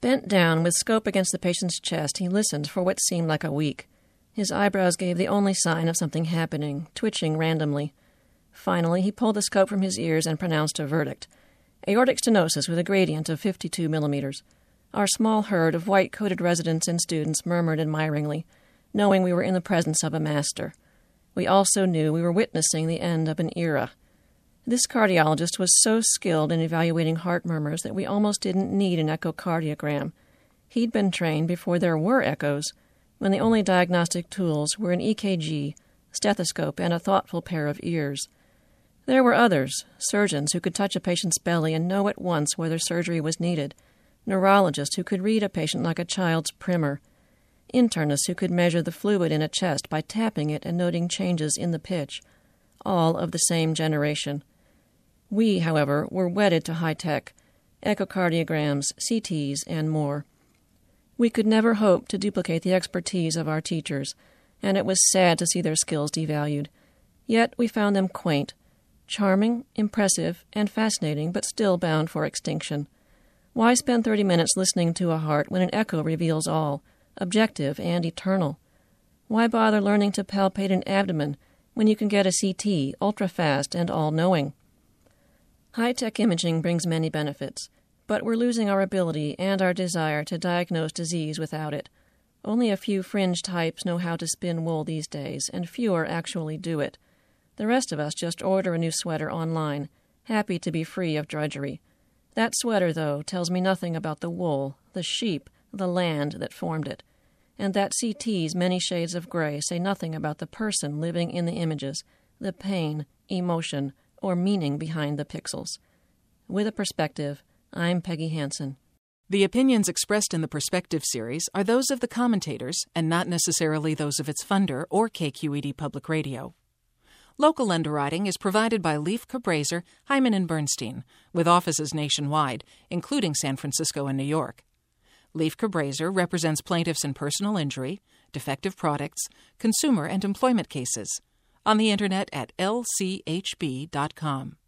Bent down with scope against the patient's chest, he listened for what seemed like a week. His eyebrows gave the only sign of something happening, twitching randomly. Finally, he pulled the scope from his ears and pronounced a verdict. Aortic stenosis with a gradient of 52 millimeters. Our small herd of white-coated residents and students murmured admiringly, knowing we were in the presence of a master. We also knew we were witnessing the end of an era. This cardiologist was so skilled in evaluating heart murmurs that we almost didn't need an echocardiogram. He'd been trained before there were echoes, when the only diagnostic tools were an EKG, stethoscope, and a thoughtful pair of ears. There were others, surgeons who could touch a patient's belly and know at once whether surgery was needed, neurologists who could read a patient like a child's primer, internists who could measure the fluid in a chest by tapping it and noting changes in the pitch, all of the same generation. We, however, were wedded to high-tech, echocardiograms, CTs, and more. We could never hope to duplicate the expertise of our teachers, and it was sad to see their skills devalued. Yet we found them quaint, charming, impressive, and fascinating, but still bound for extinction. Why spend 30 minutes listening to a heart when an echo reveals all, objective and eternal? Why bother learning to palpate an abdomen when you can get a CT, ultra-fast and all-knowing? High-tech imaging brings many benefits, but we're losing our ability and our desire to diagnose disease without it. Only a few fringe types know how to spin wool these days, and fewer actually do it. The rest of us just order a new sweater online, happy to be free of drudgery. That sweater, though, tells me nothing about the wool, the sheep, the land that formed it. And that CT's many shades of gray say nothing about the person living in the images, the pain, emotion, or meaning behind the pixels. With a Perspective, I'm Peggy Hansen. The opinions expressed in the Perspective series are those of the commentators and not necessarily those of its funder or KQED Public Radio. Local underwriting is provided by Leif Cabraser, Hyman & Bernstein, with offices nationwide, including San Francisco and New York. Leif Cabraser represents plaintiffs in personal injury, defective products, consumer and employment cases. On the Internet at lchb.com.